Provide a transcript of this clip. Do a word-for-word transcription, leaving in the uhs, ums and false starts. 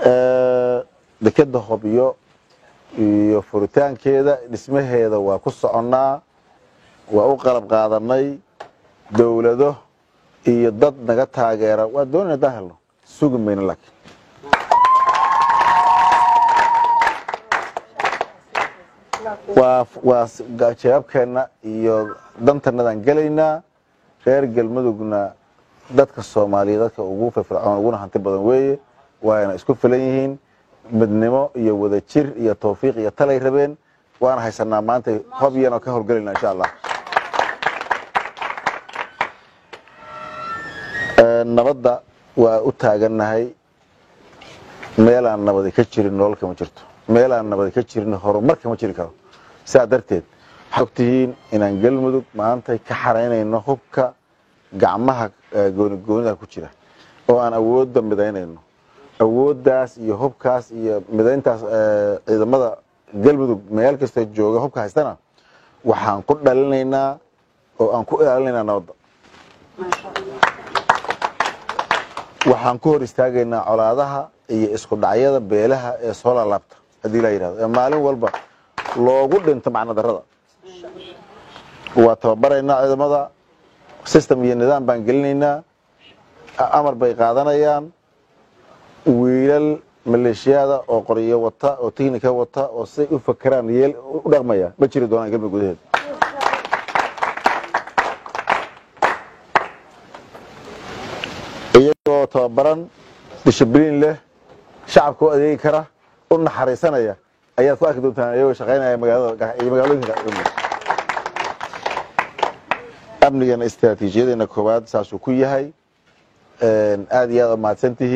ee dekada Hobyo iyo furitaankeeda dhismaheeda waa ku soconaa waa u qalab qaadanay dawlado iyo dad naga taageera waa doonayna dahlo sugumayna laakiin waa waa gaajabkeena iyo dantanadan galeynaa reer galmudugna dadka Soomaaliyeed dadka ugu firfircoon ugu hanti badan weeye waana isku filan yihiin midnimo iyo wada jir iyo tawfiiq iyo talay rabeen waan haysanaa maanta Hobyana ka howlgalina insha Allah ee nabadda waa u taaganahay meelaan nabad ka jirin nolol kama jirto meelaan nabad ka jirin horumar kama jiri karo saa darteed xogtihiin inaan galmudug maanta ka xareynayno hubka gacmaha gooni goonida ku jira oo aan awoodda midaynayno awooddaas iyo hubkaas iyo midayntaas ciidamada galmudug meel kasta jooga hubka haystana waxaan ku dhalinaynaa oo aan ku ilaalinaynaa nabadda waxaan ku hor istaagaynaa colaadaha iyo isku dhacyada beelaha ee soo laabta hadii la yiraahdo maalin walba loogu dhinto macna darada waa tababarayna ciidamada system iyo nidaam baan gelinaynaa amar bay qaadanayaan wiilal maleeshiyada oo qoriyo wata oo technical wata oo si u fakaraan yeel u dhaqmaya ma jiri doonaan galmudug gudaheeda iyagoo tababaran discipline leh shacabka u adeegi kara u naxariisanaya ayaa ku arki doontaan ayagoo shaqeynaya magaalada iyo magaalooyinka amniga istiraatiijiyadena koowaad saasuu ku yahay aad iyo aad u mahadsantihiin